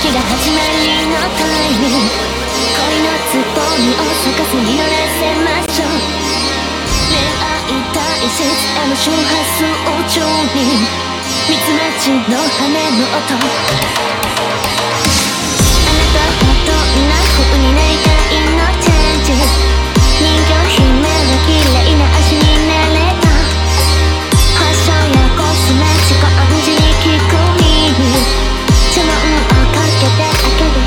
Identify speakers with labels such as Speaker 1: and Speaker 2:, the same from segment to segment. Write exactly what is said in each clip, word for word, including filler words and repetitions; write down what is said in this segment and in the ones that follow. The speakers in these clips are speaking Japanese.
Speaker 1: が始まりのタイム、恋のつぼみを咲かせ実らせましょう。恋愛大切への周波数を上にミツマチの羽の音、あなたはどんな風になりたいの？チェンジ人魚姫は綺麗な足になれば、ファッションやコスメチコンジに聞く耳、注文をかけてあげる。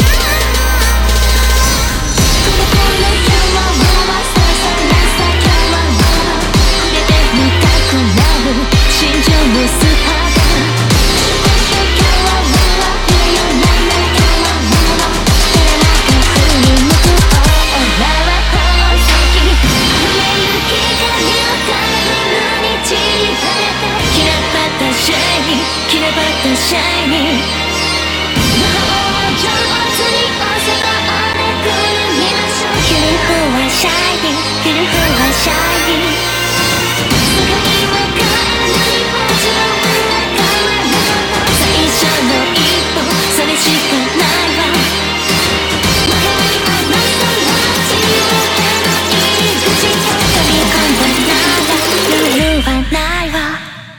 Speaker 1: 触れてみたくなる、さらさらさ今日は触れてみたくなる、心情のスパート。今日は揺れるなな今日は照れなく振り向くオーラは宝石、溢れる光をタイムに散りばめて、きらばったシャイニー、きらばったシャイニー、魔法を上手におそばをでくるみましょう。ゆるふわシャイニー、ゆるふわシャイニー、世界は変わらないもちろん仲間なの、最初の一歩それしかないわ。向かい合うその自由への入り口、飛び込んだならルールはないわ。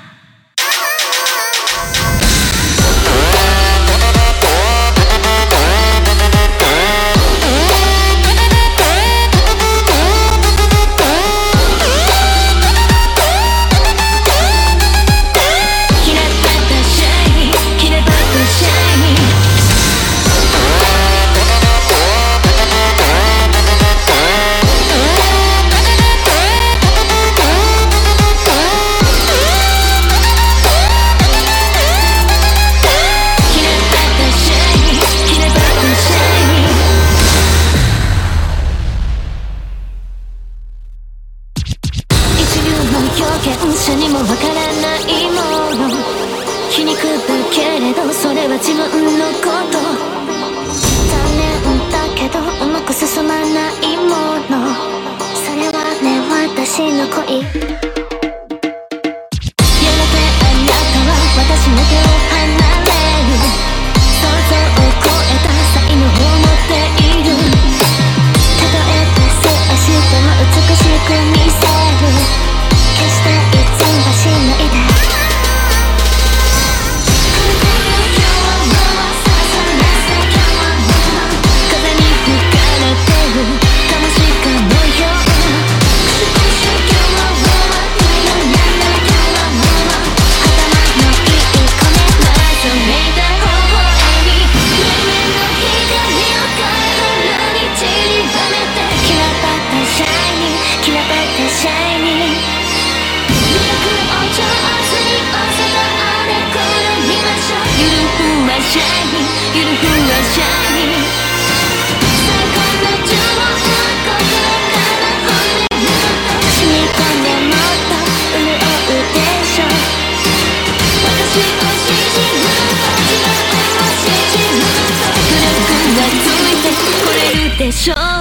Speaker 1: 者にもわからないもの、皮肉だけれどそれは自分のこと、残念だけどうまく進まないもの、それはね私の恋。やがてあなたは私の手を離れる、想像を超えた才能を持っている、たとえパスをしても美しく見せる、決していつもしないで。風に吹かれてるかもしかのよう、今日は今日やら今日はもう頭のいい子ね、まずめた微笑み、夢の光をカラフルに散りばめて、きらばったシャイニー、きらばったシャイニー、魅力を上手におそばをでくるみましょう。ゆるふわシャイニー、ゆるふわシャイニー、最高の呪文は心から惚れると、染み込んでもっと潤うでしょう。私を信じると自分を信じると、努力はついてこれるでしょう。